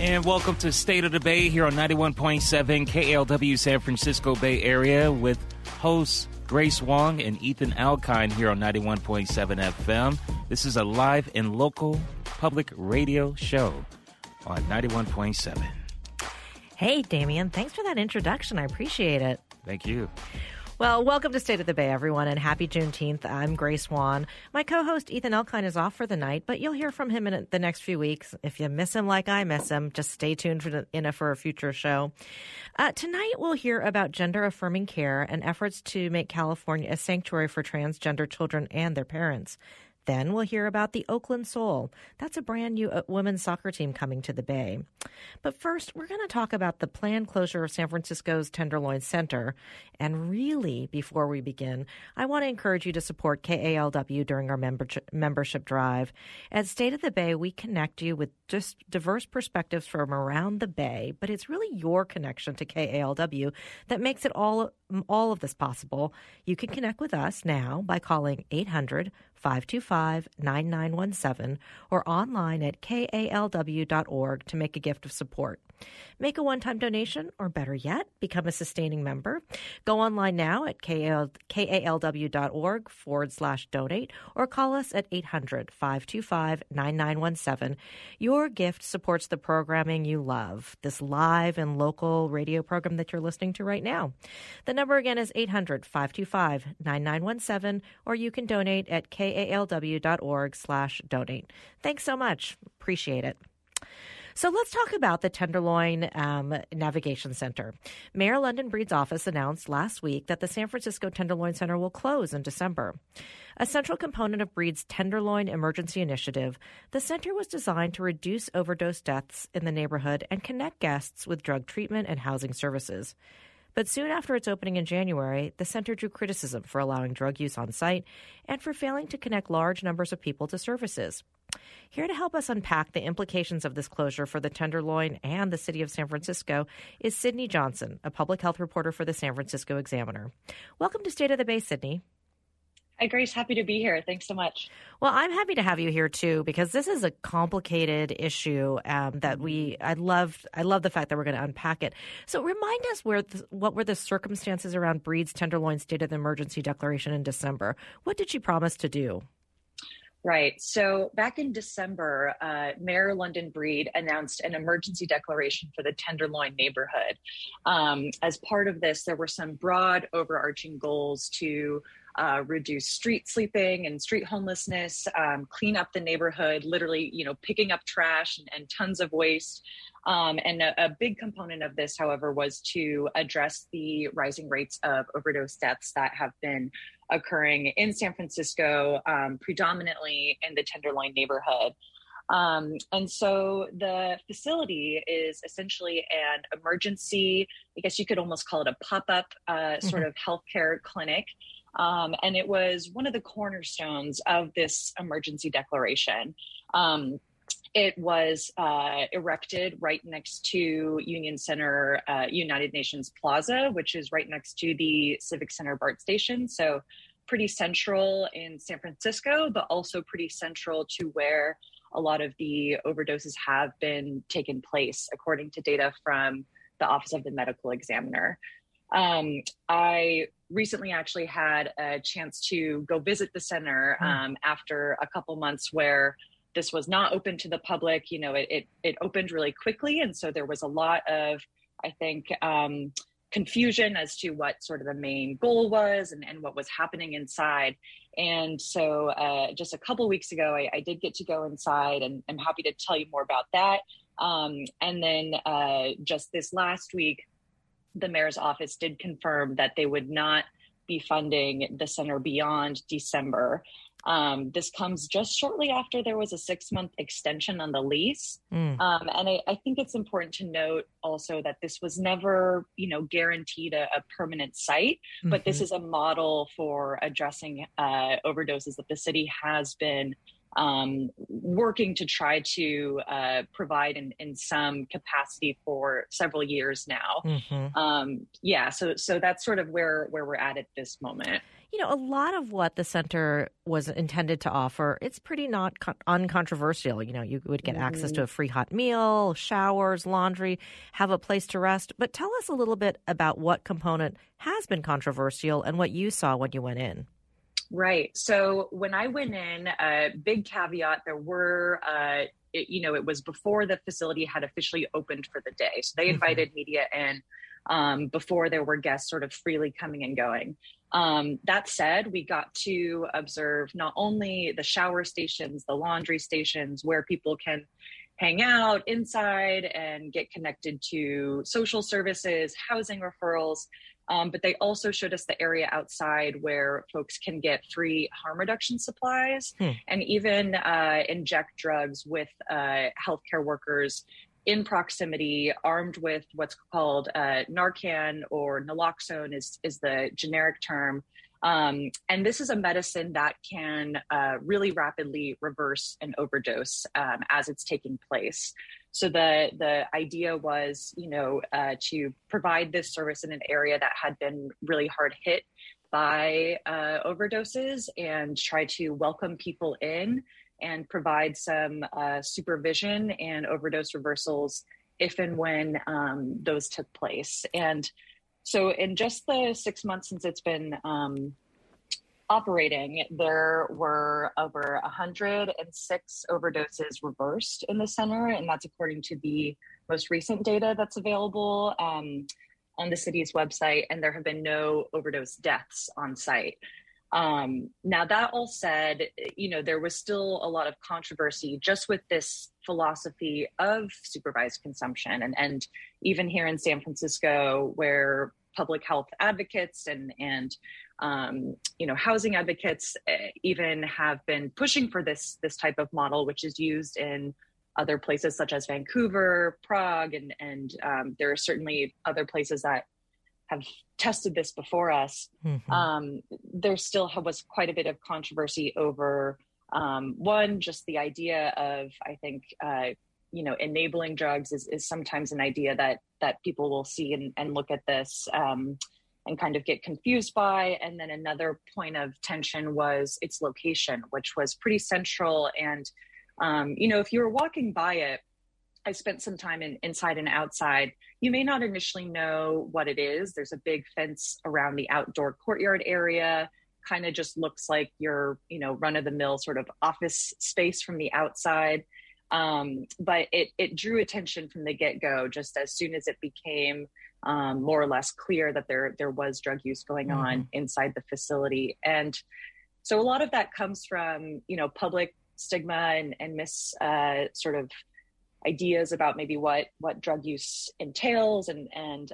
And welcome to State of the Bay here on 91.7 KALW San Francisco Bay Area with hosts Grace Wong and Ethan Alkine here on 91.7 FM. This is a live and local public radio show on 91.7. Hey, Damien. Thanks for that introduction. I appreciate it. Thank you. Well, welcome to State of the Bay, everyone, and happy Juneteenth. I'm Grace Wan. My co-host, Ethan Alkine, is off for the night, but you'll hear from him in the next few weeks. If you miss him like I miss him, just stay tuned for a future show. Tonight, we'll hear about gender-affirming care and efforts to make California a sanctuary for transgender children and their parents. Then we'll hear about the Oakland Soul. That's a brand new women's soccer team coming to the Bay. But first, we're going to talk about the planned closure of San Francisco's Tenderloin Center. And really, before we begin, I want to encourage you to support KALW during our membership drive. At State of the Bay, we connect you with just diverse perspectives from around the Bay, but it's really your connection to KALW that makes it all of this possible. You can connect with us now by calling 800-525-9917 or online at kalw.org to make a gift of support. Make a one-time donation, or better yet, become a sustaining member. Go online now at kalw.org/donate or call us at 800-525-9917. Your gift supports the programming you love, this live and local radio program that you're listening to right now. The number again is 800-525-9917, or you can donate at kalw.org/donate. Thanks so much. Appreciate it. So let's talk about the Tenderloin Navigation Center. Mayor London Breed's office announced last week that the San Francisco Tenderloin Center will close in December. A central component of Breed's Tenderloin Emergency Initiative, the center was designed to reduce overdose deaths in the neighborhood and connect guests with drug treatment and housing services. But soon after its opening in January, the center drew criticism for allowing drug use on site and for failing to connect large numbers of people to services. Here to help us unpack the implications of this closure for the Tenderloin and the city of San Francisco is Sydney Johnson, a public health reporter for the San Francisco Examiner. Welcome to State of the Bay, Sydney. Hi, Grace. Happy to be here. Thanks so much. Well, I'm happy to have you here, too, because this is a complicated issue that I love the fact that we're going to unpack it. So remind us what were the circumstances around Breed's Tenderloin State of Emergency declaration in December. What did she promise to do? Right. So back in December, Mayor London Breed announced an emergency declaration for the Tenderloin neighborhood. As part of this, there were some broad overarching goals to reduce street sleeping and street homelessness, clean up the neighborhood, literally, picking up trash and tons of waste. And a big component of this, however, was to address the rising rates of overdose deaths that have been occurring in San Francisco, predominantly in the Tenderloin neighborhood. And so the facility is essentially an emergency, I guess you could almost call it a pop-up sort of healthcare clinic. And it was one of the cornerstones of this emergency declaration. It was erected right next to Union Center, United Nations Plaza, which is right next to the Civic Center BART station. So pretty central in San Francisco, but also pretty central to where a lot of the overdoses have been taken place, according to data from the Office of the Medical Examiner. I recently actually had a chance to go visit the center after a couple months where this was not open to the public. It opened really quickly. And so there was a lot of, I think, confusion as to what sort of the main goal was and what was happening inside. And so just a couple weeks ago, I did get to go inside, and I'm happy to tell you more about that. And then just this last week, the mayor's office did confirm that they would not be funding the center beyond December. This comes just shortly after there was a 6-month extension on the lease. And I think it's important to note also that this was never, guaranteed a permanent site, but this is a model for addressing overdoses that the city has been working to try to provide in some capacity for several years now. So that's sort of where we're at this moment. You know, a lot of what the center was intended to offer, it's pretty not uncontroversial. You know, you would get access to a free hot meal, showers, laundry, have a place to rest. But tell us a little bit about what component has been controversial and what you saw when you went in. Right. So when I went in, big caveat, there were, it was before the facility had officially opened for the day. So they invited media in before there were guests sort of freely coming and going. That said, we got to observe not only the shower stations, the laundry stations where people can hang out inside and get connected to social services, housing referrals, but they also showed us the area outside where folks can get free harm reduction supplies and even inject drugs with healthcare workers in proximity, armed with what's called Narcan, or naloxone is the generic term. And this is a medicine that can really rapidly reverse an overdose as it's taking place. So the idea was, to provide this service in an area that had been really hard hit by overdoses and try to welcome people in and provide some supervision and overdose reversals if and when those took place. And so in just the 6 months since it's been operating, there were over 106 overdoses reversed in the center, and that's according to the most recent data that's available on the city's website, and there have been no overdose deaths on site. Now, that all said, there was still a lot of controversy just with this philosophy of supervised consumption. And even here in San Francisco, where public health advocates and housing advocates even have been pushing for this type of model, which is used in other places such as Vancouver, Prague, and there are certainly other places that have tested this before us. There still was quite a bit of controversy over one, just the idea of, I think, enabling drugs is sometimes an idea that people will see and look at this and kind of get confused by. And then another point of tension was its location, which was pretty central. And, if you were walking by it, I spent some time inside and outside. You may not initially know what it is. There's a big fence around the outdoor courtyard area. Kind of just looks like your, run-of-the-mill sort of office space from the outside. But it drew attention from the get-go, just as soon as it became more or less clear that there was drug use going on inside the facility. And so a lot of that comes from, public stigma and sort of ideas about maybe what drug use entails. And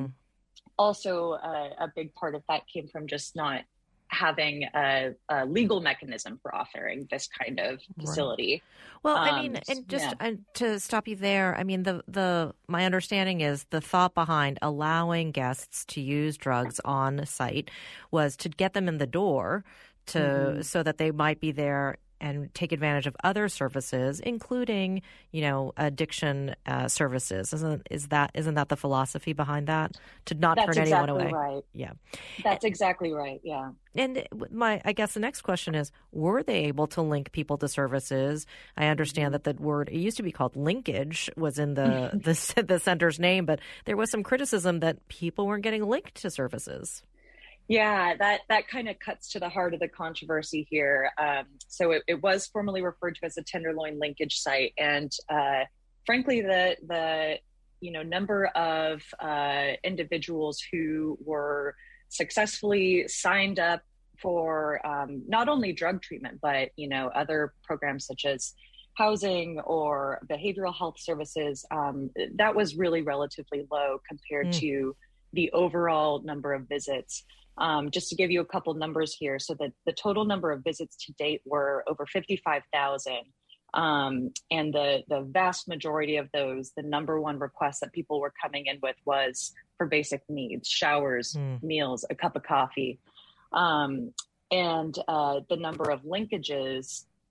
also a big part of that came from just not having a legal mechanism for offering this kind of facility. Well, I mean, and just to stop you there, I mean, my understanding is the thought behind allowing guests to use drugs on site was to get them in the door so that they might be there and take advantage of other services, including, addiction services. Isn't that the philosophy behind that? To not turn anyone away. That's exactly right. Yeah. That's exactly right. Yeah. And I guess the next question is, were they able to link people to services? I understand that the word, it used to be called linkage, was in the center's name, but there was some criticism that people weren't getting linked to services. Yeah, that kind of cuts to the heart of the controversy here. So it was formerly referred to as a Tenderloin linkage site, and frankly, the number of individuals who were successfully signed up for not only drug treatment, but other programs such as housing or behavioral health services, that was really relatively low compared to the overall number of visits. Just to give you a couple numbers here, so that the total number of visits to date were over 55,000. And the vast majority of those, the number one request that people were coming in with was for basic needs, showers, meals, a cup of coffee. And the number of linkages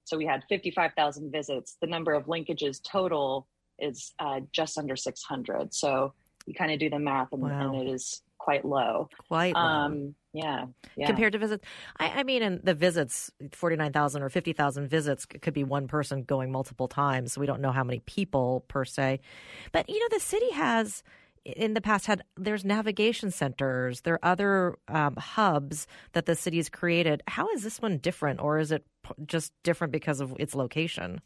So we had 55,000 visits. The number of linkages total is just under 600. So you kind of do the math, and it is quite low. Quite low. Yeah. Compared to visits. I mean, and the visits, 49,000 or 50,000 visits could be one person going multiple times. So we don't know how many people per se. But, the city has in the past there's navigation centers. There are other hubs that the city's created. How is this one different, or is it just different because of its location?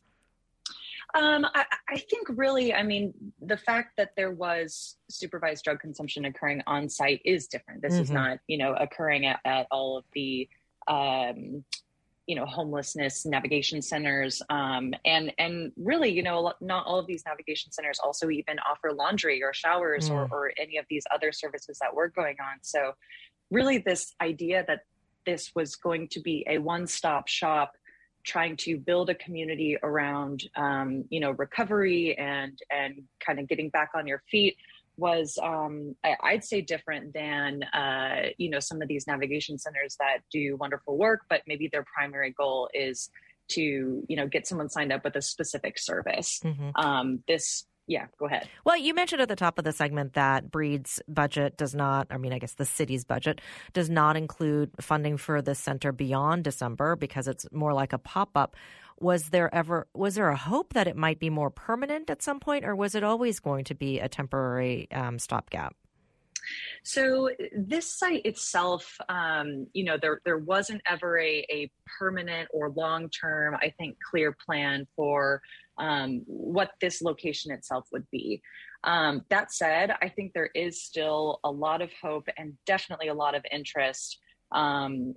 I think really, the fact that there was supervised drug consumption occurring on site is different. This is not, occurring at all of the, homelessness navigation centers. And really, not all of these navigation centers also even offer laundry or showers or any of these other services that were going on. So really this idea that this was going to be a one-stop shop trying to build a community around, recovery and kind of getting back on your feet was, I'd say, different than, some of these navigation centers that do wonderful work, but maybe their primary goal is to, get someone signed up with a specific service. Yeah, go ahead. Well, you mentioned at the top of the segment that Breed's budget does not, I guess the city's budget does not include funding for the center beyond December because it's more like a pop-up. Was there a hope that it might be more permanent at some point, or was it always going to be a temporary stopgap? So this site itself, there wasn't ever a permanent or long-term, I think, clear plan for what this location itself would be. That said, I think there is still a lot of hope and definitely a lot of interest among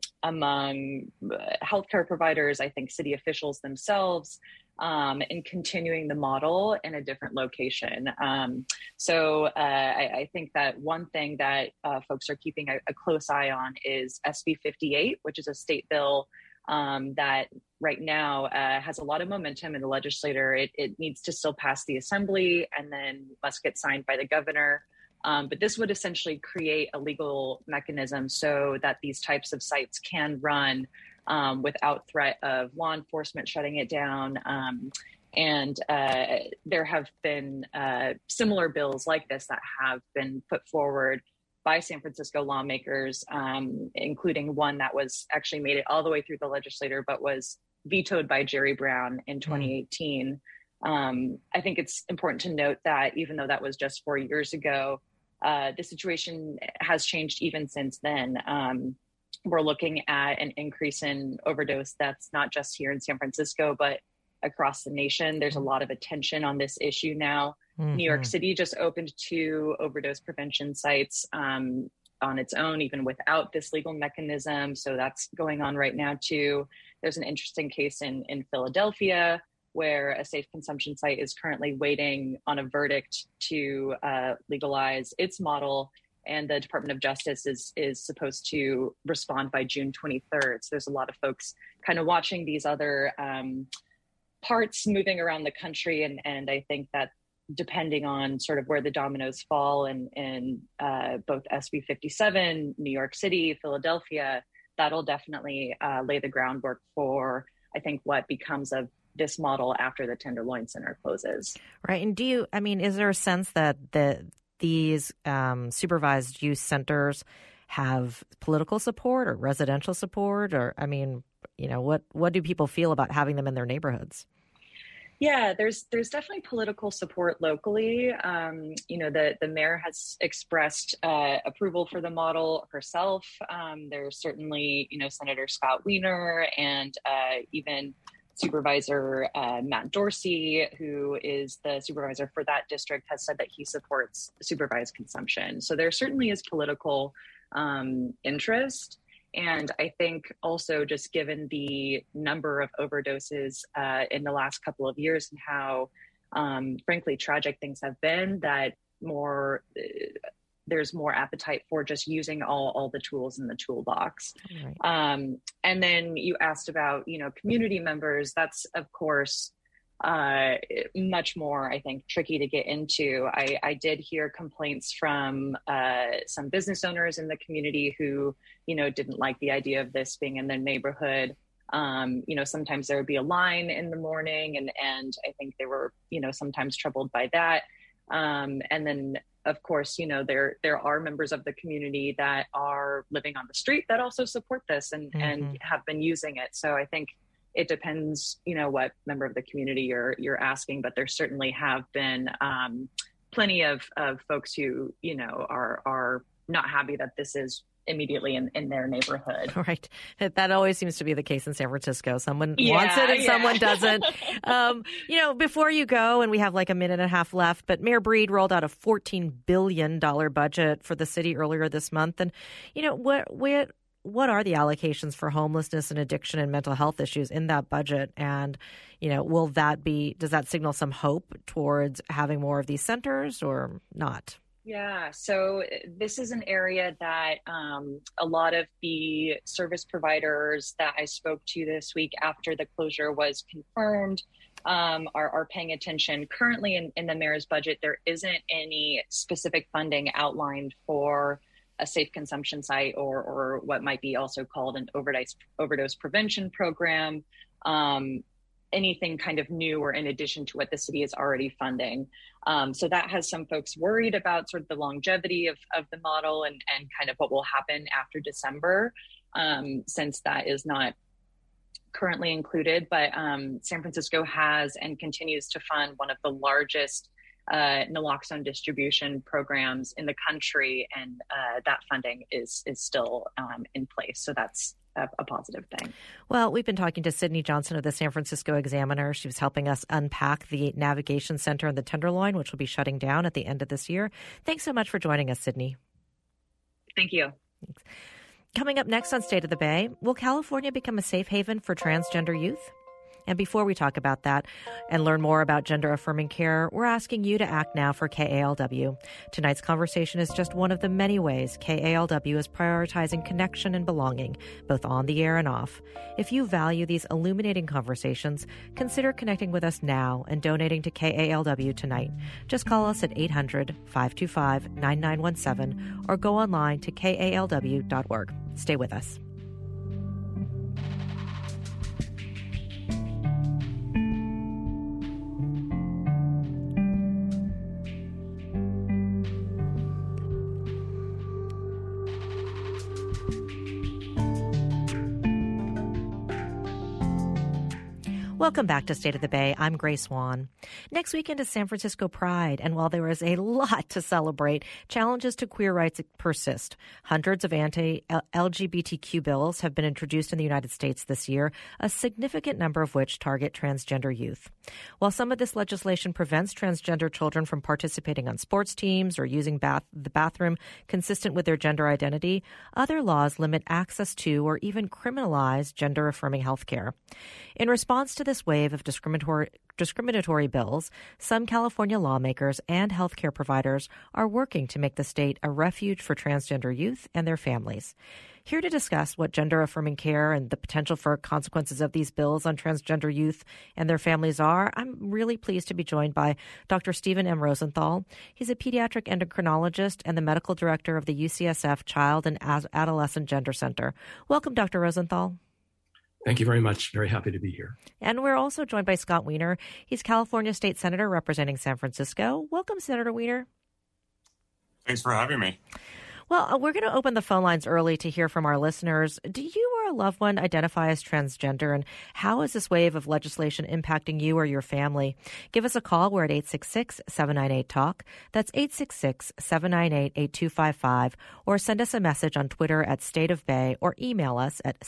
healthcare providers, I think city officials themselves, in continuing the model in a different location. So I think that one thing that folks are keeping a close eye on is SB 58, which is a state bill that right now has a lot of momentum in the legislature. It needs to still pass the assembly and then must get signed by the governor. But this would essentially create a legal mechanism so that these types of sites can run without threat of law enforcement shutting it down. And there have been similar bills like this that have been put forward by San Francisco lawmakers, including one that was actually made it all the way through the legislature, but was vetoed by Jerry Brown in 2018. I think it's important to note that even though that was just 4 years ago, the situation has changed even since then. We're looking at an increase in overdose that's not just here in San Francisco, but across the nation. There's a lot of attention on this issue now. New York City just opened 2 overdose prevention sites on its own, even without this legal mechanism. So that's going on right now too. There's an interesting case in Philadelphia where a safe consumption site is currently waiting on a verdict to legalize its model. And the Department of Justice is supposed to respond by June 23rd. So there's a lot of folks kind of watching these other parts moving around the country. And I think that depending on sort of where the dominoes fall in both SB 57, New York City, Philadelphia, that'll definitely lay the groundwork for, I think, what becomes of this model after the Tenderloin Center closes. Right. And is there a sense that these supervised use centers have political support or residential support? Or, what do people feel about having them in their neighborhoods? Yeah, there's definitely political support locally. The mayor has expressed approval for the model herself. There's certainly, Senator Scott Wiener and even Supervisor Matt Dorsey, who is the supervisor for that district, has said that he supports supervised consumption. So there certainly is political interest. And I think also just given the number of overdoses in the last couple of years and how, frankly, tragic things have been, that there's more appetite for just using all the tools in the toolbox. Right. And then you asked about, community members. That's, of course, much more, I think, tricky to get into. I did hear complaints from some business owners in the community who, didn't like the idea of this being in their neighborhood. Sometimes there would be a line in the morning, and I think they were, sometimes troubled by that. And then, of course, there are members of the community that are living on the street that also support this and have been using it. So I think it depends, what member of the community you're asking, but there certainly have been plenty of folks who, are not happy that this is immediately in their neighborhood. Right. That always seems to be the case in San Francisco. Someone wants it and someone doesn't. Before you go, and we have like a minute and a half left, but Mayor Breed rolled out a $14 billion budget for the city earlier this month. And, what are the allocations for homelessness and addiction and mental health issues in that budget? And, does that signal some hope towards having more of these centers or not? Yeah, so this is an area that a lot of the service providers that I spoke to this week after the closure was confirmed are paying attention. Currently in the mayor's budget, there isn't any specific funding outlined for a safe consumption site or what might be also called an overdose prevention program. Anything kind of new or in addition to what the city is already funding. So that has some folks worried about sort of the longevity of the model and kind of what will happen after December, since that is not currently included. But San Francisco has and continues to fund one of the largest naloxone distribution programs in the country, and that funding is still in place. So that's a positive thing. Well, we've been talking to Sydney Johnson of the San Francisco Examiner. She was helping us unpack the Navigation Center in the Tenderloin, which will be shutting down at the end of this year. Thanks so much for joining us, Sydney. Thank you. Thanks. Coming up next on State of the Bay, will California become a safe haven for transgender youth? And before we talk about that and learn more about gender-affirming care, we're asking you to act now for KALW. Tonight's conversation is just one of the many ways KALW is prioritizing connection and belonging, both on the air and off. If you value these illuminating conversations, consider connecting with us now and donating to KALW tonight. Just call us at 800-525-9917 or go online to kalw.org. Stay with us. Welcome back to State of the Bay. I'm Grace Swan. Next weekend is San Francisco Pride, and while there is a lot to celebrate, challenges to queer rights persist. Hundreds of anti-LGBTQ bills have been introduced in the United States this year, a significant number of which target transgender youth. While some of this legislation prevents transgender children from participating on sports teams or using the bathroom consistent with their gender identity, other laws limit access to or even criminalize gender-affirming health care. In response to this wave of discriminatory bills, some California lawmakers and healthcare providers are working to make the state a refuge for transgender youth and their families. Here to discuss what gender-affirming care and the potential for consequences of these bills on transgender youth and their families are, I'm really pleased to be joined by Dr. Stephen M. Rosenthal. He's a pediatric endocrinologist and the medical director of the UCSF Child and Adolescent Gender Center. Welcome, Dr. Rosenthal. Thank you very much. Very happy to be here. And we're also joined by Scott Wiener. He's California State Senator representing San Francisco. Welcome, Senator Wiener. Thanks for having me. Well, we're going to open the phone lines early to hear from our listeners. Do you or a loved one identify as transgender, and how is this wave of legislation impacting you or your family? Give us a call. We're at 866-798-TALK. That's 866-798-8255. Or send us a message on Twitter at State of Bay or email us at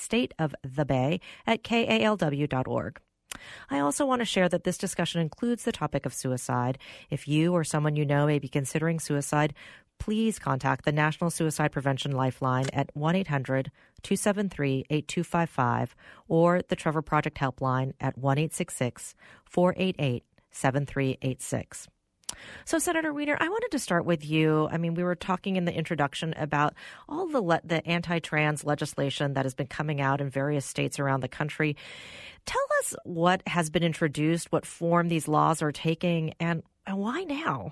stateofthebay@kalw.org. I also want to share that this discussion includes the topic of suicide. If you or someone you know may be considering suicide, please contact the National Suicide Prevention Lifeline at 1-800-273-8255 or the Trevor Project Helpline at 1-866-488-7386. So, Senator Wiener, I wanted to start with you. I mean, we were talking in the introduction about all the anti-trans legislation that has been coming out in various states around the country. Tell us what has been introduced, what form these laws are taking, and why now?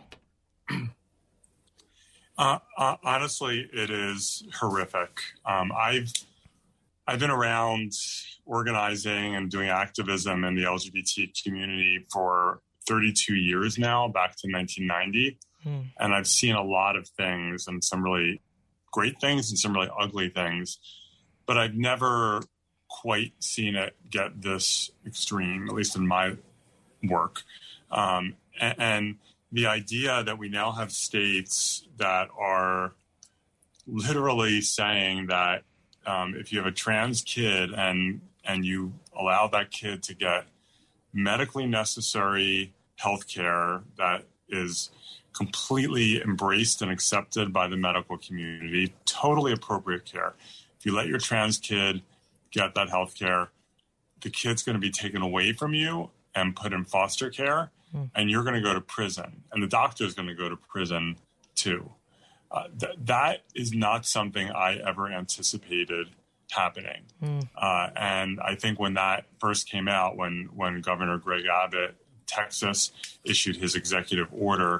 Honestly, it is horrific. I've I've been around organizing and doing activism in the LGBT community for 32 years now, back to 1990. And I've seen a lot of things, and some really great things and some really ugly things. But I've never quite seen it get this extreme, at least in my work. And the idea that we now have states that are literally saying that if you have a trans kid and you allow that kid to get medically necessary health care that is completely embraced and accepted by the medical community, totally appropriate care. If you let your trans kid get that health care, the kid's going to be taken away from you and put in foster care, and you're going to go to prison, and the doctor's going to go to prison too. That is not something I ever anticipated happening. And I think when that first came out, when Governor Greg Abbott, Texas, issued his executive order,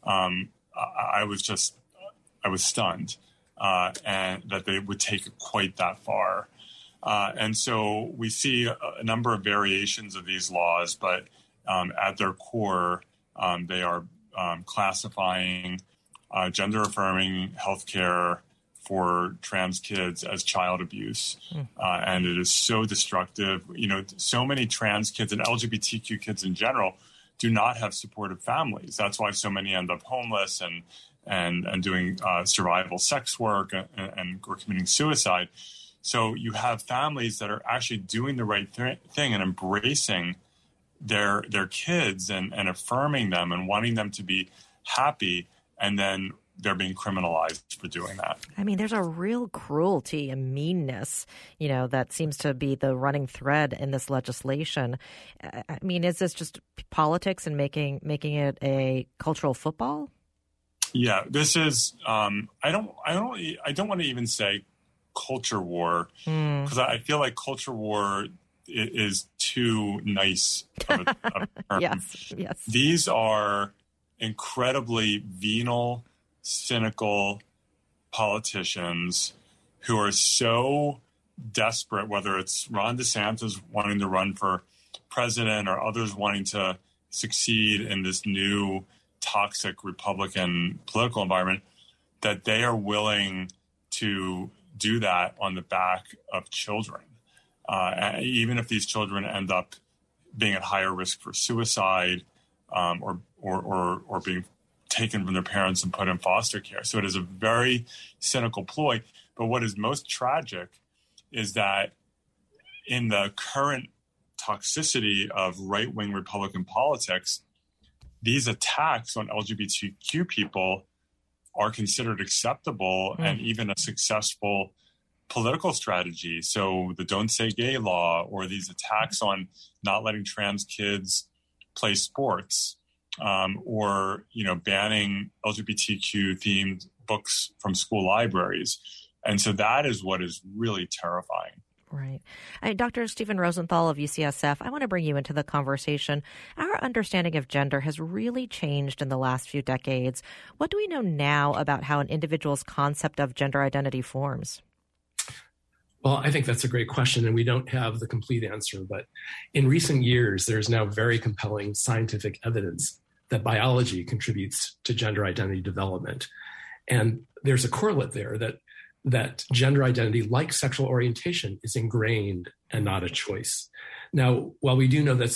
I was stunned, and that they would take it quite that far. And so we see a number of variations of these laws, but at their core, they are classifying gender-affirming healthcare for trans kids as child abuse. And it is so destructive. So many trans kids and LGBTQ kids in general do not have supportive families. That's why so many end up homeless and doing survival sex work and or committing suicide. So you have families that are actually doing the right thing and embracing their kids and affirming them and wanting them to be happy, and then they're being criminalized for doing that. I mean, there's a real cruelty and meanness, that seems to be the running thread in this legislation. I mean, is this just politics and making it a cultural football? Yeah, this is. I don't want to even say culture war, because I feel like culture war is too nice of a term. Yes. These are incredibly venal, cynical politicians who are so desperate, whether it's Ron DeSantis wanting to run for president or others wanting to succeed in this new toxic Republican political environment, that they are willing to do that on the back of children. Even if these children end up being at higher risk for suicide, or being taken from their parents and put in foster care. So it is a very cynical ploy. But what is most tragic is that in the current toxicity of right-wing Republican politics, these attacks on LGBTQ people are considered acceptable and even a successful political strategy. So the Don't Say Gay law, or these attacks on not letting trans kids play sports, or banning LGBTQ themed books from school libraries. And so that is what is really terrifying. Right. Dr. Stephen Rosenthal of UCSF, I want to bring you into the conversation. Our understanding of gender has really changed in the last few decades. What do we know now about how an individual's concept of gender identity forms? Well, I think that's a great question, and we don't have the complete answer. But in recent years, there's now very compelling scientific evidence that biology contributes to gender identity development. And there's a correlate there that gender identity, like sexual orientation, is ingrained and not a choice. Now, while we do know that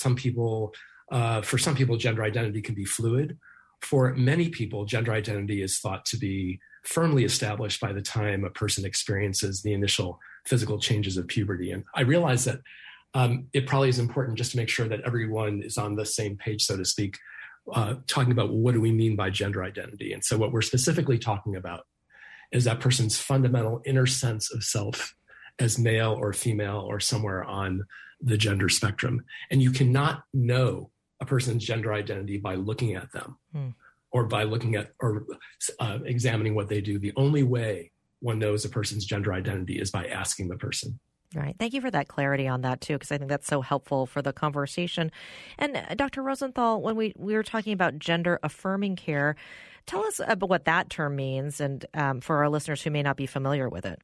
for some people, gender identity can be fluid, for many people, gender identity is thought to be firmly established by the time a person experiences the initial physical changes of puberty. And I realize that it probably is important just to make sure that everyone is on the same page, so to speak, talking about what do we mean by gender identity. And so what we're specifically talking about is that person's fundamental inner sense of self as male or female or somewhere on the gender spectrum. And you cannot know a person's gender identity by looking at them or by looking at or examining what they do. The only way one knows a person's gender identity is by asking the person. Right. Thank you for that clarity on that, too, because I think that's so helpful for the conversation. And Dr. Rosenthal, when we were talking about gender-affirming care, tell us about what that term means and for our listeners who may not be familiar with it.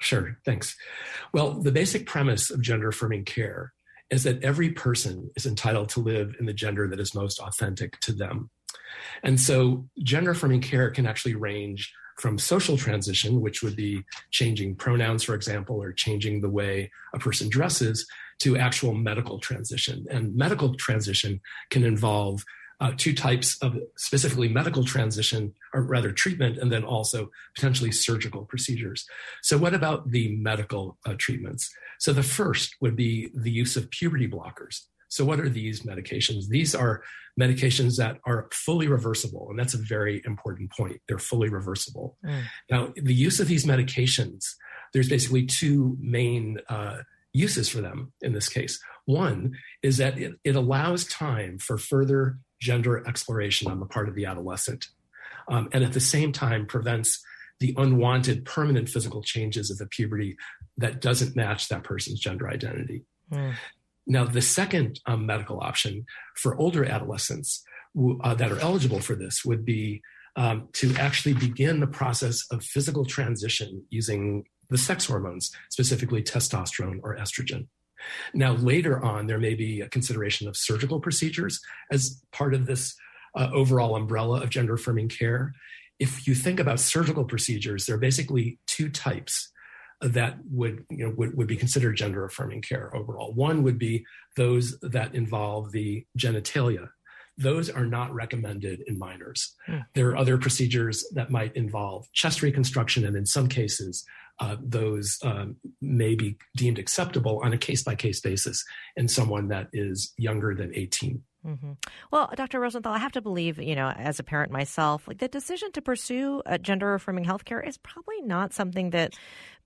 Sure, thanks. Well, the basic premise of gender-affirming care is that every person is entitled to live in the gender that is most authentic to them. And so gender-affirming care can actually range from social transition, which would be changing pronouns, for example, or changing the way a person dresses, to actual medical transition. And medical transition can involve two types of specifically medical transition, or rather treatment, and then also potentially surgical procedures. So what about the medical treatments? So the first would be the use of puberty blockers. So what are these medications? These are medications that are fully reversible, and that's a very important point. They're fully reversible. Now, the use of these medications, there's basically two main uses for them in this case. One is that it allows time for further gender exploration on the part of the adolescent, and at the same time prevents the unwanted permanent physical changes of the puberty that doesn't match that person's gender identity. Now, the second medical option for older adolescents that are eligible for this would be to actually begin the process of physical transition using the sex hormones, specifically testosterone or estrogen. Now, later on, there may be a consideration of surgical procedures as part of this overall umbrella of gender-affirming care. If you think about surgical procedures, there are basically two types that would be considered gender-affirming care overall. One would be those that involve the genitalia. Those are not recommended in minors. There are other procedures that might involve chest reconstruction, and in some cases, those may be deemed acceptable on a case-by-case basis in someone that is younger than 18. Well, Dr. Rosenthal, I have to believe, as a parent myself, like the decision to pursue gender-affirming healthcare is probably not something that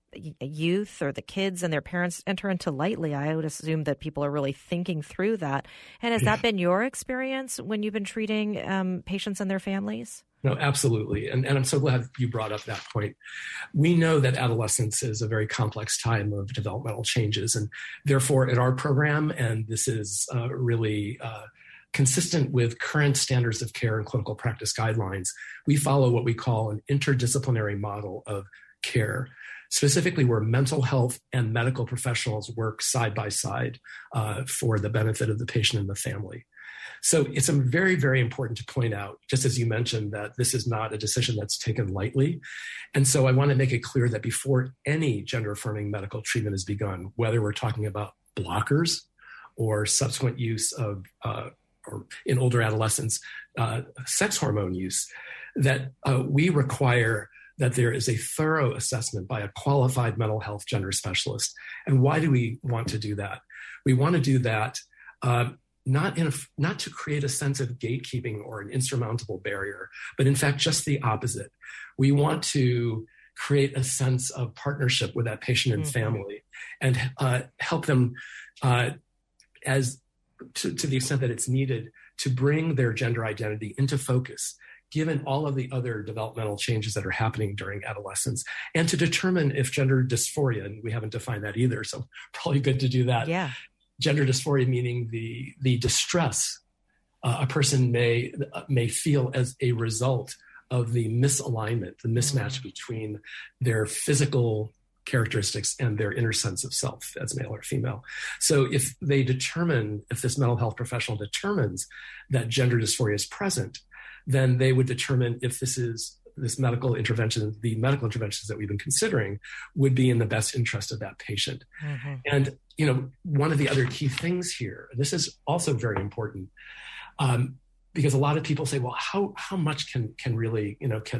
youth or the kids and their parents enter into lightly. I would assume that people are really thinking through that. And has that been your experience when you've been treating patients and their families? No, absolutely. And I'm so glad you brought up that point. We know that adolescence is a very complex time of developmental changes. And therefore, at our program, and this is really consistent with current standards of care and clinical practice guidelines, we follow what we call an interdisciplinary model of care, specifically where mental health and medical professionals work side by side for the benefit of the patient and the family. So it's very, very important to point out, just as you mentioned, that this is not a decision that's taken lightly. And so I want to make it clear that before any gender-affirming medical treatment is begun, whether we're talking about blockers or subsequent use of, or in older adolescents, sex hormone use, that we require that there is a thorough assessment by a qualified mental health gender specialist. And why do we want to do that? We want to do that not to create a sense of gatekeeping or an insurmountable barrier, but in fact, just the opposite. We want to create a sense of partnership with that patient and family, and help them as to the extent that it's needed to bring their gender identity into focus, given all of the other developmental changes that are happening during adolescence, and to determine if gender dysphoria, and we haven't defined that either, so probably good to do that. Yeah. Gender dysphoria meaning the distress a person may feel as a result of the misalignment, the mismatch between their physical characteristics and their inner sense of self as male or female. So if this mental health professional determines that gender dysphoria is present, then they would determine if this medical intervention, the medical interventions that we've been considering, would be in the best interest of that patient. And, one of the other key things here, and this is also very important, because a lot of people say, well, how much can really,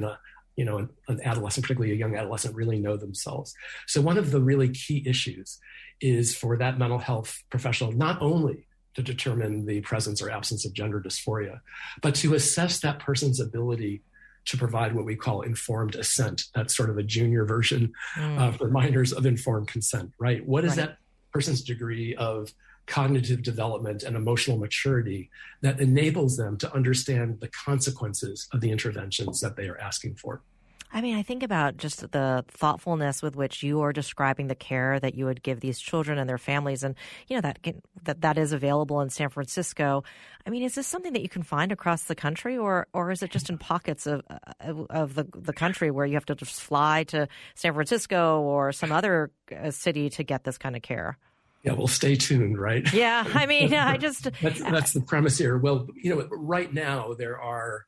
an adolescent, particularly a young adolescent, really know themselves? So one of the really key issues is for that mental health professional not only to determine the presence or absence of gender dysphoria, but to assess that person's ability to provide what we call informed assent. That's sort of a junior version of reminders of informed consent, right? What is that person's degree of cognitive development and emotional maturity that enables them to understand the consequences of the interventions that they are asking for? I mean, I think about just the thoughtfulness with which you are describing the care that you would give these children and their families, and that is available in San Francisco. I mean, is this something that you can find across the country, or is it just in pockets of the country where you have to just fly to San Francisco or some other city to get this kind of care? Yeah, well, stay tuned, right? Yeah, I mean, that's the premise here. Well, right now there are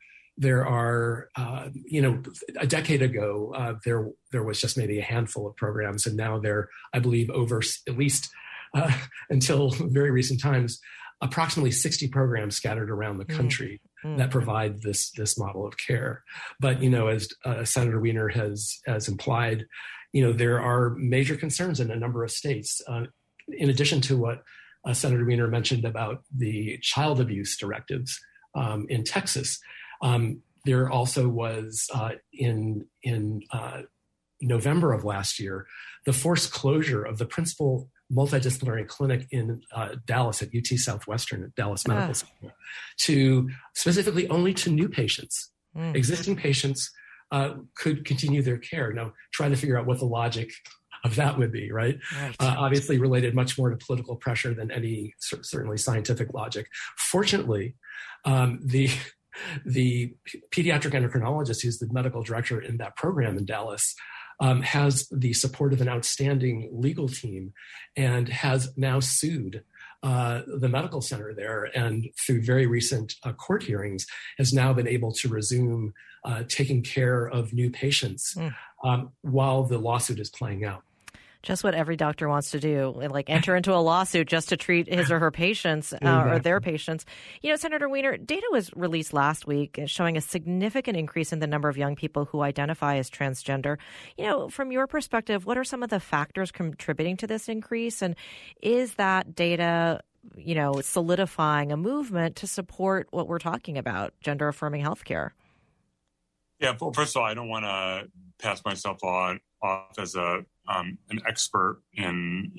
a decade ago there was just maybe a handful of programs, and now there, I believe, over at least until very recent times, approximately 60 programs scattered around the country that provide this model of care. But as Senator Wiener has implied, there are major concerns in a number of states. In addition to what Senator Wiener mentioned about the child abuse directives in Texas, there also was in November of last year the forced closure of the principal multidisciplinary clinic in Dallas at UT Southwestern at Dallas Medical Center, to specifically only to new patients. Existing patients could continue their care. Now, trying to figure out what the logic of that would be, right? Obviously related much more to political pressure than any certainly scientific logic. Fortunately, the pediatric endocrinologist, who's the medical director in that program in Dallas, has the support of an outstanding legal team and has now sued the medical center there, and through very recent court hearings has now been able to resume taking care of new patients while the lawsuit is playing out. Just what every doctor wants to do, like enter into a lawsuit just to treat his or her patients or their patients. Senator Wiener, data was released last week showing a significant increase in the number of young people who identify as transgender. From your perspective, what are some of the factors contributing to this increase? And is that data, solidifying a movement to support what we're talking about, gender-affirming healthcare? Yeah, well, first of all, I don't want to pass myself off as an expert in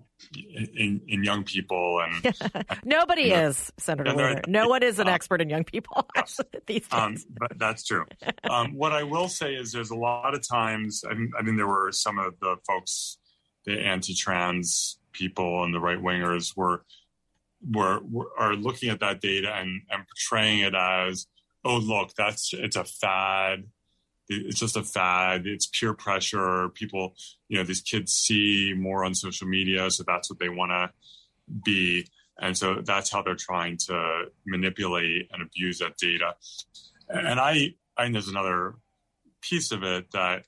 in young people, and nobody is, Senator Wiener. No one is an expert in young people these days. But that's true. What I will say is, there's a lot of times. I mean, there were some of the folks, the anti-trans people and the right wingers are looking at that data and portraying it as, oh, look, it's a fad. It's just a fad. It's peer pressure. People, these kids see more on social media, so that's what they want to be. And so that's how they're trying to manipulate and abuse that data. And I think there's another piece of it that,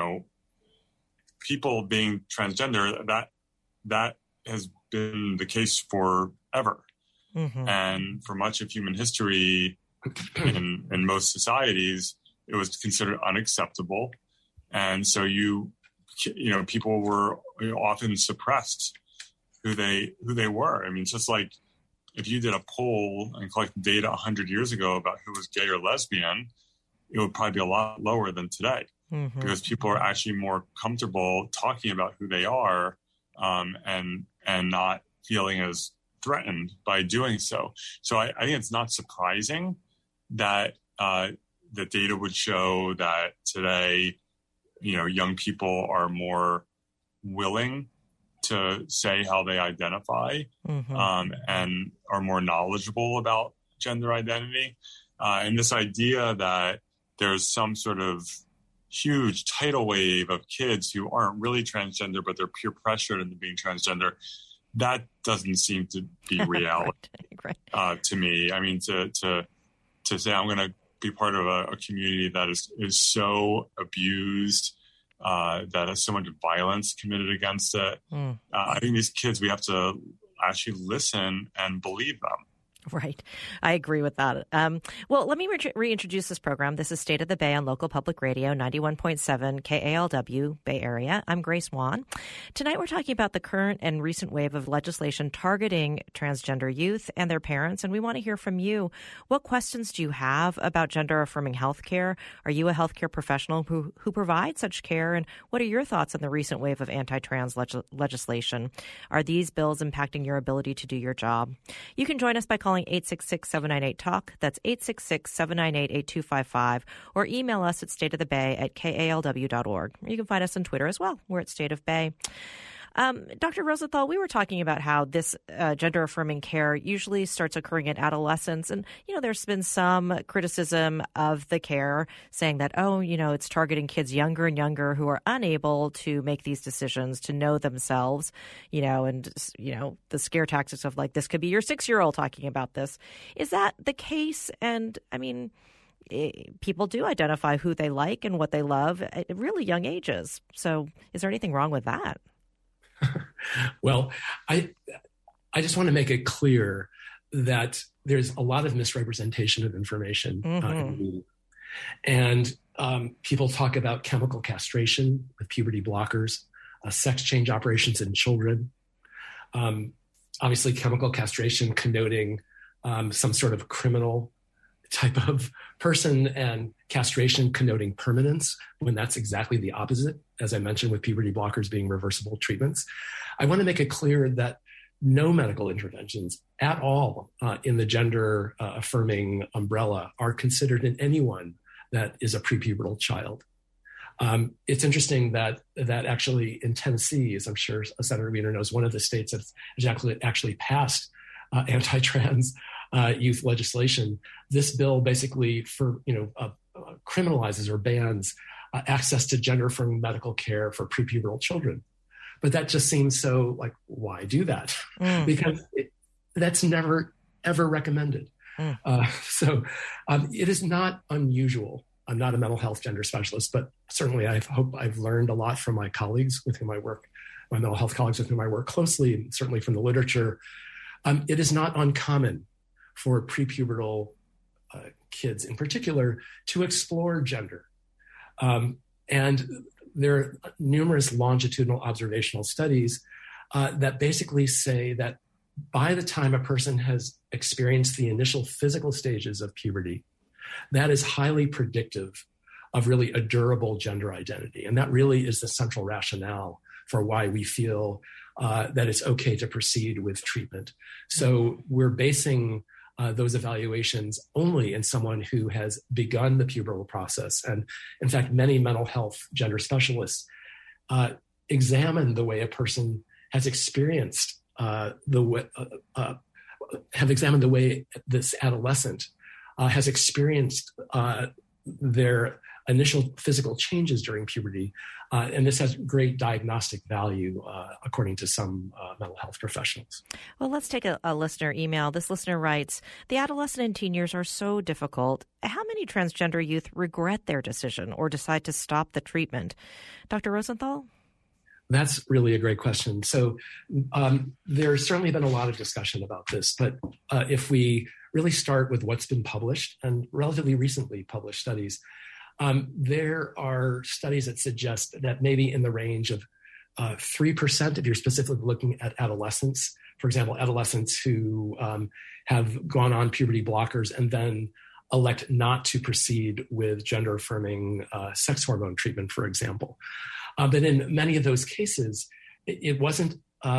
people being transgender, that has been the case forever. And for much of human history, in most societies, it was considered unacceptable. And so people were often suppressed who they were. I mean, just like if you did a poll and collected data 100 years ago about who was gay or lesbian, it would probably be a lot lower than today, because people are actually more comfortable talking about who they are, and not feeling as threatened by doing so. So I think it's not surprising that the data would show that today, young people are more willing to say how they identify, and are more knowledgeable about gender identity. And this idea that there's some sort of huge tidal wave of kids who aren't really transgender, but they're peer pressured into being transgender, that doesn't seem to be reality to me. I mean, to say I'm going to be part of a community that is so abused, that has so much violence committed against it. I think these kids, we have to actually listen and believe them. Right. I agree with that. Well, let me reintroduce this program. This is State of the Bay on local public radio, 91.7 KALW, Bay Area. I'm Grace Wan. Tonight we're talking about the current and recent wave of legislation targeting transgender youth and their parents, and we want to hear from you. What questions do you have about gender-affirming health care? Are you a healthcare professional who provides such care, and what are your thoughts on the recent wave of anti-trans legislation? Are these bills impacting your ability to do your job? You can join us by calling calling 866-798-TALK. That's 866-798-8255. Or email us at stateofthebay@kalw.org. You can find us on Twitter as well. We're at State of Bay. Dr. Rosenthal, we were talking about how this gender-affirming care usually starts occurring in adolescence. And, there's been some criticism of the care saying that, it's targeting kids younger and younger who are unable to make these decisions, to know themselves, and the scare tactics of this could be your 6-year-old talking about this. Is that the case? And, people do identify who they like and what they love at really young ages. So is there anything wrong with that? Well, I just want to make it clear that there's a lot of misrepresentation of information in the media. And people talk about chemical castration with puberty blockers, sex change operations in children. Obviously, chemical castration connoting some sort of criminal type of person, and castration connoting permanence, when that's exactly the opposite, as I mentioned, with puberty blockers being reversible treatments. I want to make it clear that no medical interventions at all in the gender affirming umbrella are considered in anyone that is a prepubertal child. It's interesting that actually in Tennessee, as I'm sure Senator Wiener knows, one of the states that's actually passed anti-trans youth legislation. This bill basically criminalizes or bans access to gender-affirming medical care for prepubertal children. But that just seems so why do that? Because that's never, ever recommended. So it is not unusual. I'm not a mental health gender specialist, but certainly I hope I've learned a lot from my colleagues with whom I work, my mental health colleagues with whom I work closely, and certainly from the literature. It is not uncommon for prepubertal kids in particular to explore gender. And there are numerous longitudinal observational studies that basically say that by the time a person has experienced the initial physical stages of puberty, that is highly predictive of really a durable gender identity. And that really is the central rationale for why we feel that it's okay to proceed with treatment. So we're basing those evaluations only in someone who has begun the pubertal process. And in fact, many mental health gender specialists examine the way a person has experienced have examined the way this adolescent has experienced their initial physical changes during puberty. And this has great diagnostic value, according to some mental health professionals. Well, let's take a listener email. This listener writes, the adolescent and teen years are so difficult. How many transgender youth regret their decision or decide to stop the treatment? Dr. Rosenthal? That's really a great question. So there's certainly been a lot of discussion about this, but if we really start with what's been published and relatively recently published studies, there are studies that suggest that maybe in the range of 3%, if you're specifically looking at adolescents, for example, adolescents who have gone on puberty blockers and then elect not to proceed with gender-affirming sex hormone treatment, for example. But in many of those cases, it wasn't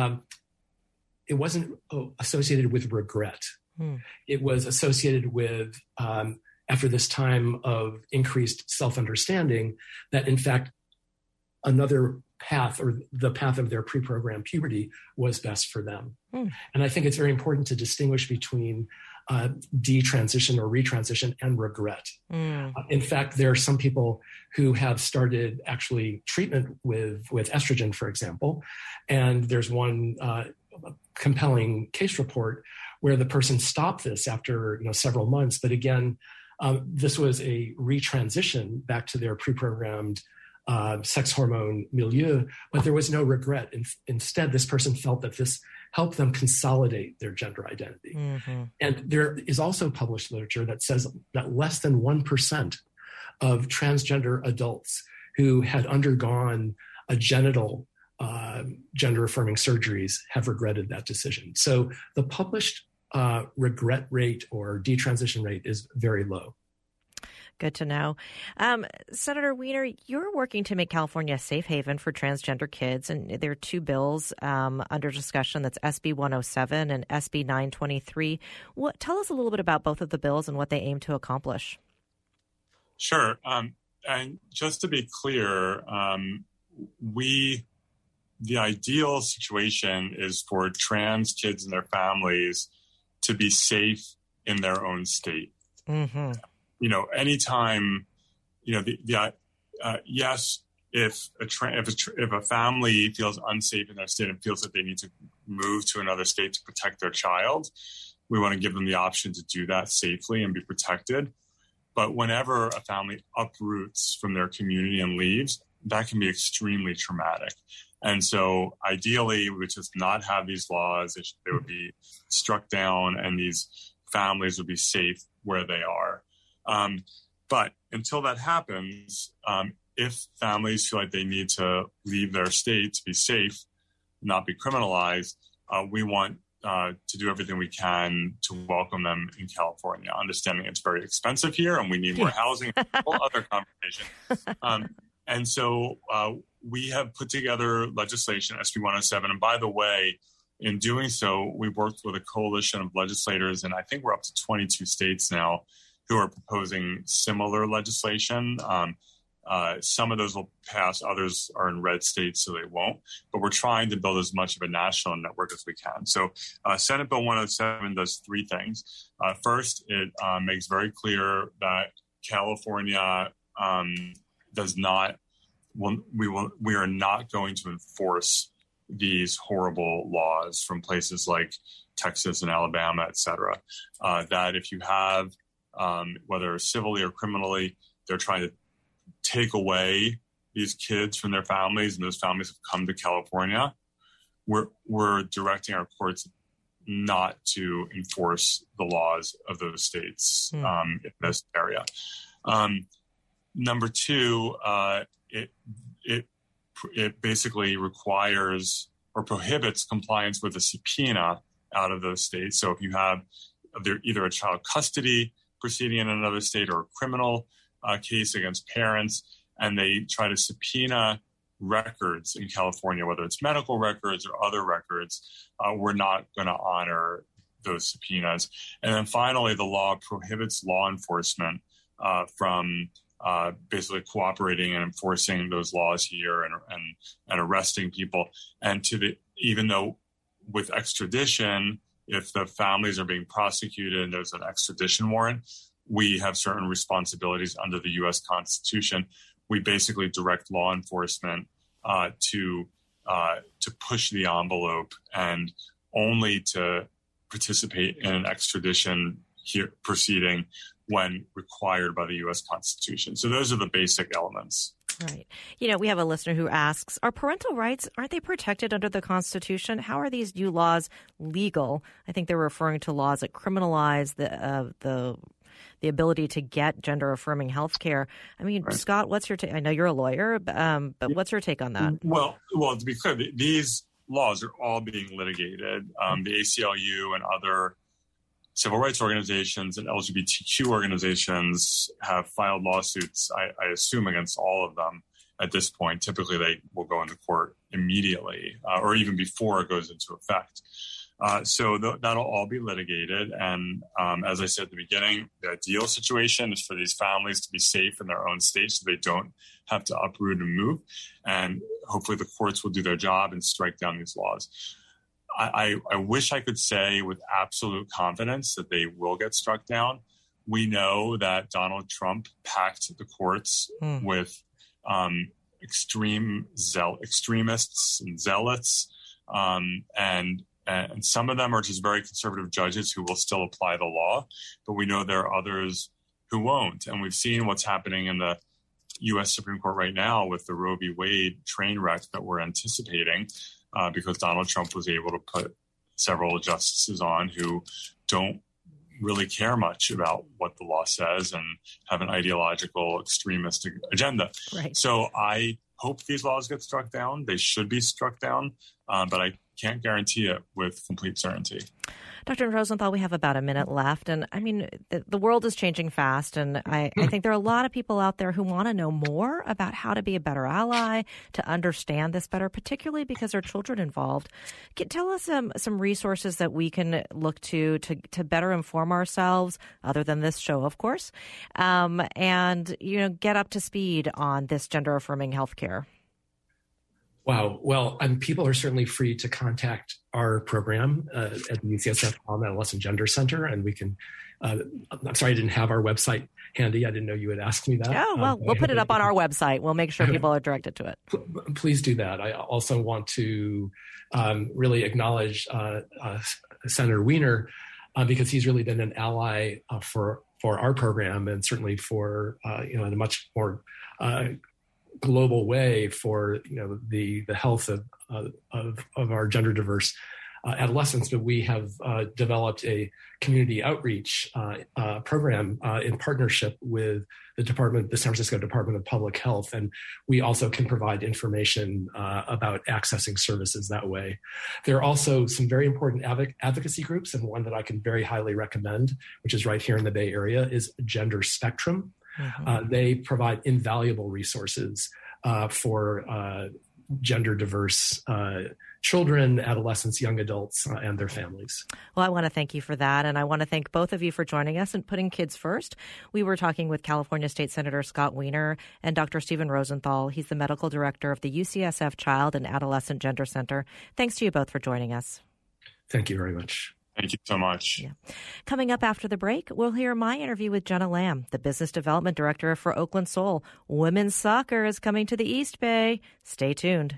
associated with regret. It was associated with, after this time of increased self-understanding, that in fact, another path or the path of their pre-programmed puberty was best for them. And I think it's very important to distinguish between detransition or retransition and regret. In fact, there are some people who have started actually treatment with estrogen, for example, and there's one compelling case report where the person stopped this after several months, but again, this was a retransition back to their pre-programmed sex hormone milieu, but there was no regret. Instead, this person felt that this helped them consolidate their gender identity. And there is also published literature that says that less than 1% of transgender adults who had undergone a genital gender-affirming surgeries have regretted that decision. So the published regret rate or detransition rate is very low. Good to know. Senator Wiener, you're working to make California a safe haven for transgender kids, and there are two bills under discussion. That's SB 107 and SB 923. Tell us a little bit about both of the bills and what they aim to accomplish. Sure. And just to be clear, the ideal situation is for trans kids and their families to be safe in their own state. Mm-hmm. Anytime, yes, if a family feels unsafe in their state and feels that they need to move to another state to protect their child, we want to give them the option to do that safely and be protected. But whenever a family uproots from their community and leaves, that can be extremely traumatic. And so ideally, we would just not have these laws. They would be struck down and these families would be safe where they are. But until that happens, if families feel like they need to leave their state to be safe, not be criminalized, we want to do everything we can to welcome them in California, understanding it's very expensive here and we need more housing, a whole other conversation. And so we have put together legislation, SB 107. And by the way, in doing so, we've worked with a coalition of legislators, and I think we're up to 22 states now who are proposing similar legislation. Some of those will pass, others are in red states, so they won't. But we're trying to build as much of a national network as we can. So Senate Bill 107 does three things. First, it makes very clear that California does not, we are not going to enforce these horrible laws from places like Texas and Alabama, et cetera. That if you have, whether civilly or criminally, they're trying to take away these kids from their families, and those families have come to California, we're directing our courts not to enforce the laws of those states in this area. Number two, it basically requires or prohibits compliance with a subpoena out of those states. So if you have either a child custody proceeding in another state or a criminal case against parents, and they try to subpoena records in California, whether it's medical records or other records, we're not going to honor those subpoenas. And then finally, the law prohibits law enforcement from basically cooperating and enforcing those laws here and arresting people. And even though with extradition, if the families are being prosecuted and there's an extradition warrant, we have certain responsibilities under the U.S. Constitution. We basically direct law enforcement to push the envelope and only to participate in an extradition proceeding when required by the U.S. Constitution. So those are the basic elements. Right. We have a listener who asks, are parental rights, aren't they protected under the Constitution? How are these new laws legal? I think they're referring to laws that criminalize the ability to get gender-affirming health care. I mean, right. Scott, what's your take? I know you're a lawyer, but what's your take on that? Well, to be clear, these laws are all being litigated. The ACLU and other civil rights organizations and LGBTQ organizations have filed lawsuits, I assume, against all of them at this point. Typically, they will go into court immediately or even before it goes into effect. So that'll all be litigated. And as I said at the beginning, the ideal situation is for these families to be safe in their own state so they don't have to uproot and move. And hopefully the courts will do their job and strike down these laws. I wish I could say with absolute confidence that they will get struck down. We know that Donald Trump packed the courts with extremists and zealots, and some of them are just very conservative judges who will still apply the law, but we know there are others who won't. And we've seen what's happening in the U.S. Supreme Court right now with the Roe v. Wade train wreck that we're anticipating. Because Donald Trump was able to put several justices on who don't really care much about what the law says and have an ideological extremistic agenda. Right. So I hope these laws get struck down. They should be struck down, but I can't guarantee it with complete certainty. Dr. Rosenthal, we have about a minute left. And I mean, the world is changing fast. And I think there are a lot of people out there who want to know more about how to be a better ally, to understand this better, particularly because there are children involved. Tell us some resources that we can look to better inform ourselves, other than this show, of course, and, get up to speed on this gender-affirming healthcare. Wow. Well, people are certainly free to contact our program at the UCSF Adolescent Gender Center, and we can. I'm sorry, I didn't have our website handy. I didn't know you had asked me that. Oh, well, we'll put it up on our website. We'll make sure people are directed to it. Please do that. I also want to really acknowledge Senator Wiener because he's really been an ally for our program, and certainly for in a much more global way for the health of our gender diverse adolescents. But we have developed a community outreach program in partnership with the San Francisco Department of Public Health, and we also can provide information about accessing services that way. There are also some very important advocacy groups, and one that I can very highly recommend, which is right here in the Bay Area, is Gender Spectrum. Mm-hmm. They provide invaluable resources for gender diverse children, adolescents, young adults, and their families. Well, I want to thank you for that. And I want to thank both of you for joining us and putting kids first. We were talking with California State Senator Scott Wiener and Dr. Stephen Rosenthal. He's the medical director of the UCSF Child and Adolescent Gender Center. Thanks to you both for joining us. Thank you very much. Thank you so much. Yeah. Coming up after the break, we'll hear my interview with Jenna Lamb, the Business Development Director for Oakland Soul. Women's soccer is coming to the East Bay. Stay tuned.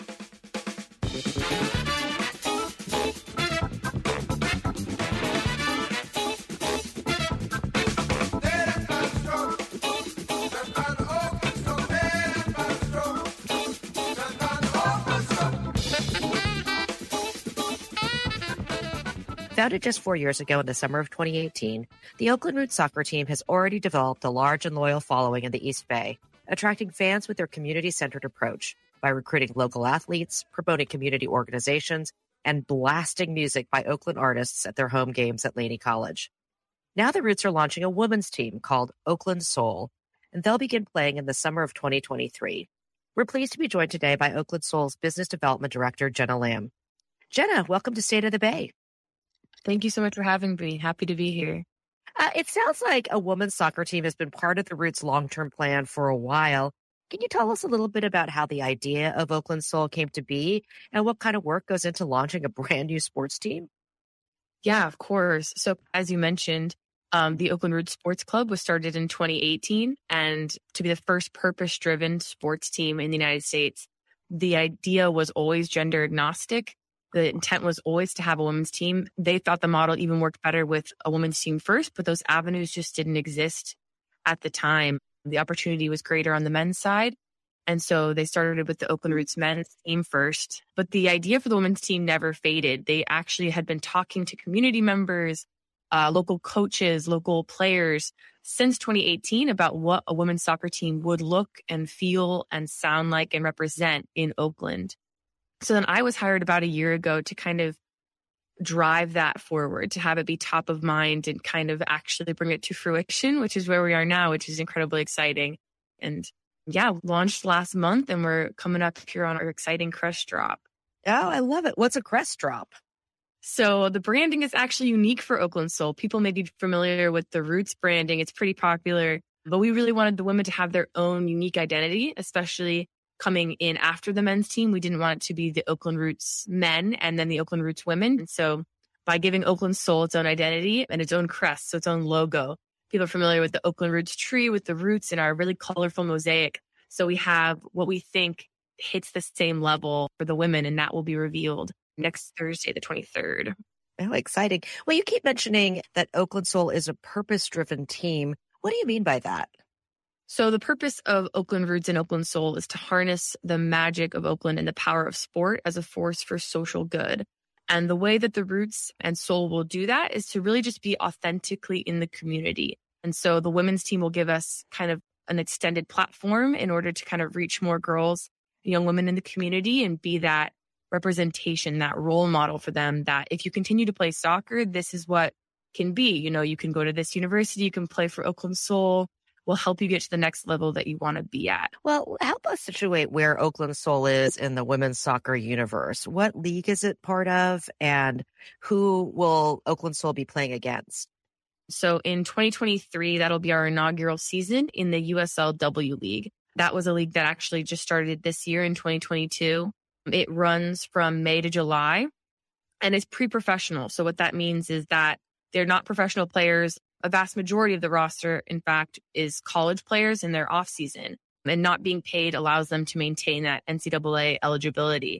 Founded just 4 years ago in the summer of 2018, the Oakland Roots soccer team has already developed a large and loyal following in the East Bay, attracting fans with their community-centered approach by recruiting local athletes, promoting community organizations, and blasting music by Oakland artists at their home games at Laney College. Now the Roots are launching a women's team called Oakland Soul, and they'll begin playing in the summer of 2023. We're pleased to be joined today by Oakland Soul's Business Development Director, Jenna Lamb. Jenna, welcome to State of the Bay. Thank you so much for having me. Happy to be here. It sounds like a women's soccer team has been part of the Roots' long-term plan for a while. Can you tell us a little bit about how the idea of Oakland Soul came to be and what kind of work goes into launching a brand new sports team? Yeah, of course. So as you mentioned, the Oakland Roots Sports Club was started in 2018, and to be the first purpose-driven sports team in the United States, the idea was always gender agnostic. The intent was always to have a women's team. They thought the model even worked better with a women's team first, but those avenues just didn't exist at the time. The opportunity was greater on the men's side. And so they started with the Oakland Roots men's team first. But the idea for the women's team never faded. They actually had been talking to community members, local coaches, local players since 2018 about what a women's soccer team would look and feel and sound like and represent in Oakland. So then I was hired about a year ago to kind of drive that forward, to have it be top of mind and kind of actually bring it to fruition, which is where we are now, which is incredibly exciting. And yeah, launched last month and we're coming up here on our exciting crest drop. Oh, I love it. What's a crest drop? So the branding is actually unique for Oakland Soul. People may be familiar with the Roots branding. It's pretty popular, but we really wanted the women to have their own unique identity, especially coming in after the men's team. We didn't want it to be the Oakland Roots men and then the Oakland Roots women. And so by giving Oakland Soul its own identity and its own crest, so its own logo, people are familiar with the Oakland Roots tree with the roots and our really colorful mosaic. So we have what we think hits the same level for the women, and that will be revealed next Thursday, the 23rd. Oh, exciting. Well, you keep mentioning that Oakland Soul is a purpose-driven team. What do you mean by that? So the purpose of Oakland Roots and Oakland Soul is to harness the magic of Oakland and the power of sport as a force for social good. And the way that the Roots and Soul will do that is to really just be authentically in the community. And so the women's team will give us kind of an extended platform in order to kind of reach more girls, young women in the community and be that representation, that role model for them, that if you continue to play soccer, this is what can be. You know, you can go to this university, you can play for Oakland Soul, will help you get to the next level that you want to be at. Well, help us situate where Oakland Soul is in the women's soccer universe. What league is it part of, and who will Oakland Soul be playing against? So in 2023, that'll be our inaugural season in the USLW League. That was a league that actually just started this year in 2022. It runs from May to July, and it's pre-professional. So what that means is that they're not professional players. A vast majority of the roster, in fact, is college players in their off season, and not being paid allows them to maintain that NCAA eligibility.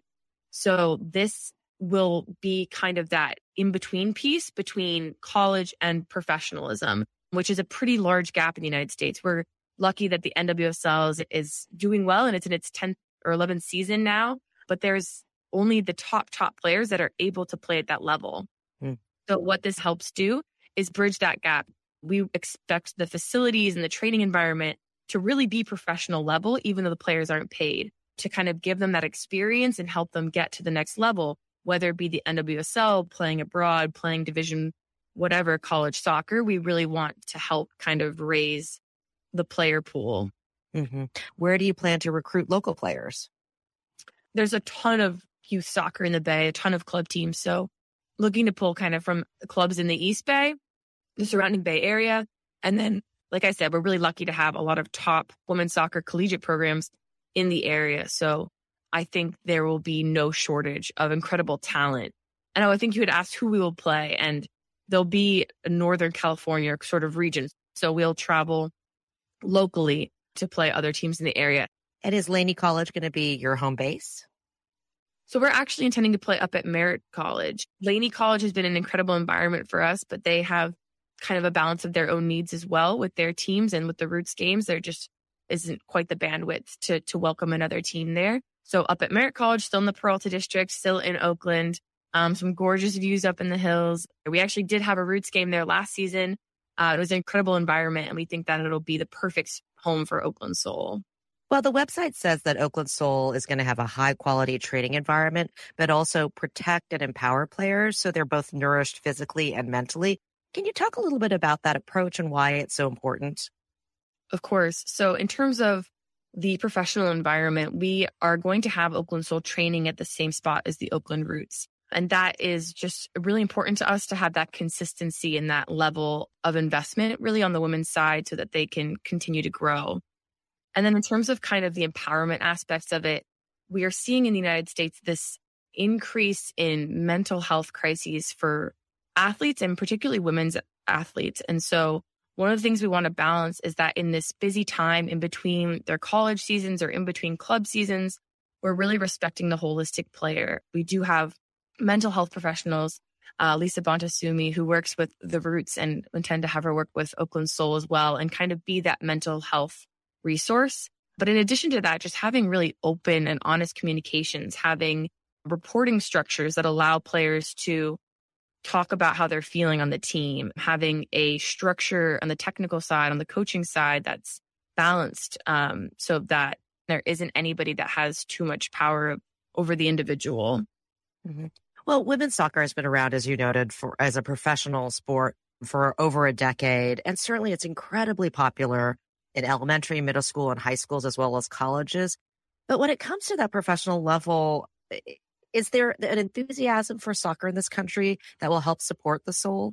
So this will be kind of that in-between piece between college and professionalism, which is a pretty large gap in the United States. We're lucky that the NWSL is doing well, and it's in its 10th or 11th season now, but there's only the top players that are able to play at that level. So what this helps do is bridge that gap. We expect the facilities and the training environment to really be professional level, even though the players aren't paid, to kind of give them that experience and help them get to the next level, whether it be the NWSL, playing abroad, playing division, whatever, college soccer. We really want to help kind of raise the player pool. Mm-hmm. Where do you plan to recruit local players? There's a ton of youth soccer in the Bay, a ton of club teams. So looking to pull kind of from the clubs in the East Bay, the surrounding Bay Area. And then, like I said, we're really lucky to have a lot of top women's soccer collegiate programs in the area. So I think there will be no shortage of incredible talent. And I think you had asked who we will play, and there'll be a Northern California sort of region. So we'll travel locally to play other teams in the area. And is Laney College going to be your home base? So we're actually intending to play up at Merritt College. Laney College has been an incredible environment for us, but they have kind of a balance of their own needs as well with their teams, and with the Roots games, there just isn't quite the bandwidth to welcome another team there. So up at Merritt College, still in the Peralta district, still in Oakland, some gorgeous views up in the hills. We actually did have a Roots game there last season. It was an incredible environment, and we think that it'll be the perfect home for Oakland Soul. Well, the website says that Oakland Soul is going to have a high-quality training environment, but also protect and empower players so they're both nourished physically and mentally. Can you talk a little bit about that approach and why it's so important? Of course. So in terms of the professional environment, we are going to have Oakland Soul training at the same spot as the Oakland Roots. And that is just really important to us to have that consistency and that level of investment really on the women's side so that they can continue to grow. And then in terms of kind of the empowerment aspects of it, we are seeing in the United States this increase in mental health crises for athletes, and particularly women's athletes. And so one of the things we want to balance is that in this busy time in between their college seasons or in between club seasons, we're really respecting the holistic player. We do have mental health professionals, Lisa Bontasumi, who works with the Roots, and intend to have her work with Oakland Soul as well and kind of be that mental health resource. But in addition to that, just having really open and honest communications, having reporting structures that allow players to talk about how they're feeling on the team, having a structure on the technical side, on the coaching side that's balanced, so that there isn't anybody that has too much power over the individual. Mm-hmm. Well, women's soccer has been around, as you noted, as a professional sport for over a decade, and certainly it's incredibly popular in elementary, middle school, and high schools, as well as colleges. But when it comes to that professional level, is there an enthusiasm for soccer in this country that will help support the Soul?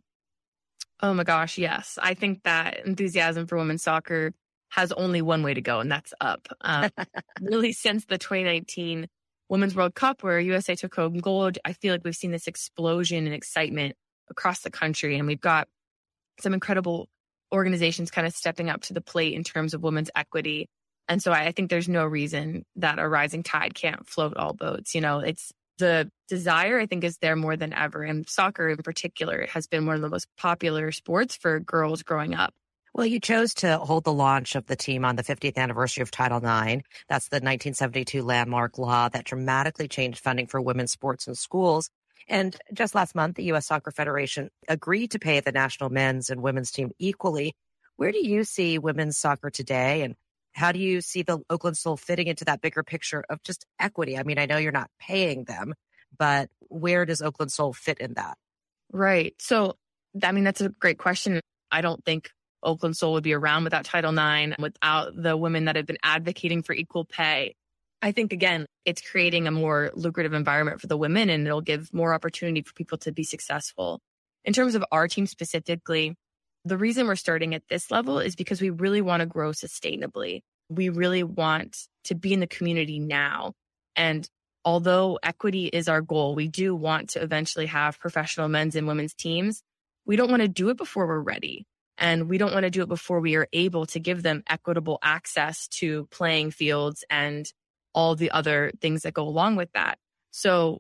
Oh my gosh, yes. I think that enthusiasm for women's soccer has only one way to go, and that's up. Really, since the 2019 Women's World Cup, where USA took home gold, I feel like we've seen this explosion in excitement across the country, and we've got some incredible organizations kind of stepping up to the plate in terms of women's equity. And so I think there's no reason that a rising tide can't float all boats. You know, it's the desire, I think, is there more than ever. And soccer in particular has been one of the most popular sports for girls growing up. Well, you chose to hold the launch of the team on the 50th anniversary of Title IX. That's the 1972 landmark law that dramatically changed funding for women's sports in schools. And just last month, the U.S. Soccer Federation agreed to pay the national men's and women's team equally. Where do you see women's soccer today, and How do you see the Oakland Soul fitting into that bigger picture of just equity? I mean, I know you're not paying them, but where does Oakland Soul fit in that? Right. So, I mean, that's a great question. I don't think Oakland Soul would be around without Title IX, without the women that have been advocating for equal pay. I think, again, it's creating a more lucrative environment for the women, and it'll give more opportunity for people to be successful. In terms of our team specifically, the reason we're starting at this level is because we really want to grow sustainably. We really want to be in the community now. And although equity is our goal, we do want to eventually have professional men's and women's teams. We don't want to do it before we're ready. And we don't want to do it before we are able to give them equitable access to playing fields and all the other things that go along with that. So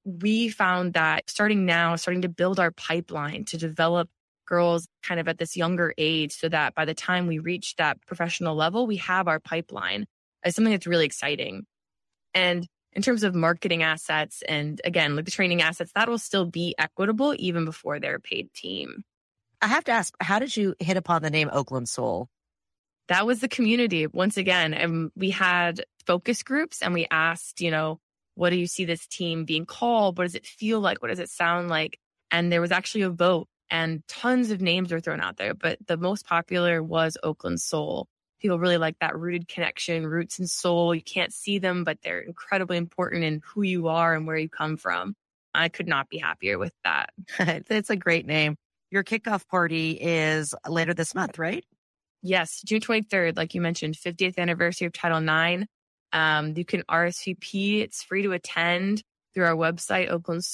we found that starting to build our pipeline to develop girls kind of at this younger age so that by the time we reach that professional level, we have our pipeline is something that's really exciting. And in terms of marketing assets and, again, like the training assets, that will still be equitable even before they're a paid team. I have to ask, how did you hit upon the name Oakland Soul? That was the community. Once again, and we had focus groups and we asked, what do you see this team being called? What does it feel like? What does it sound like? And there was actually a vote and tons of names were thrown out there, but the most popular was Oakland Soul. People really like that rooted connection, roots and soul. You can't see them, but they're incredibly important in who you are and where you come from. I could not be happier with that. It's a great name. Your kickoff party is later this month, right? Yes, June 23rd, like you mentioned, 50th anniversary of Title IX. You can RSVP. It's free to attend through our website,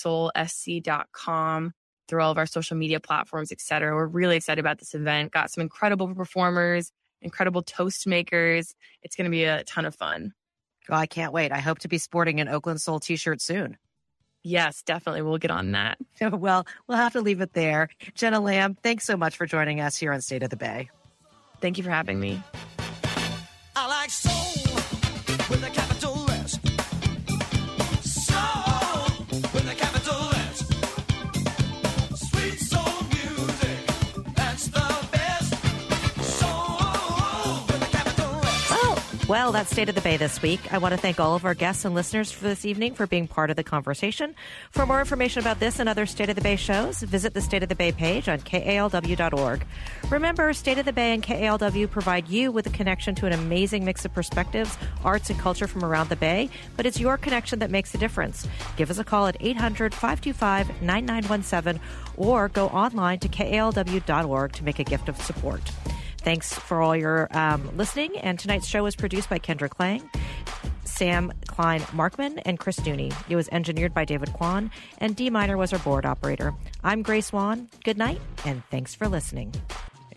oaklandsoulsc.com, through all of our social media platforms, et cetera. We're really excited about this event. Got some incredible performers, incredible toast makers. It's going to be a ton of fun. Well, I can't wait. I hope to be sporting an Oakland Soul t-shirt soon. Yes, definitely. We'll get on that. Well, we'll have to leave it there. Jenna Lamb, thanks so much for joining us here on State of the Bay. Thank you for having me. I like soul with a capital S. Soul with a capital S. Sweet soul music, that's the best. Soul with a capital S. Well, that's State of the Bay this week. I want to thank all of our guests and listeners for this evening for being part of the conversation. For more information about this and other State of the Bay shows, visit the State of the Bay page on KALW.org. Remember, State of the Bay and KALW provide you with a connection to an amazing mix of perspectives, arts, and culture from around the Bay, but it's your connection that makes a difference. Give us a call at 800-525-9917 or go online to KALW.org to make a gift of support. Thanks for all your listening. And tonight's show was produced by Kendra Klang, Sam Klein-Markman, and Chris Dooney. It was engineered by David Kwan, and Dee Miner was our board operator. I'm Grace Wan. Good night, and thanks for listening.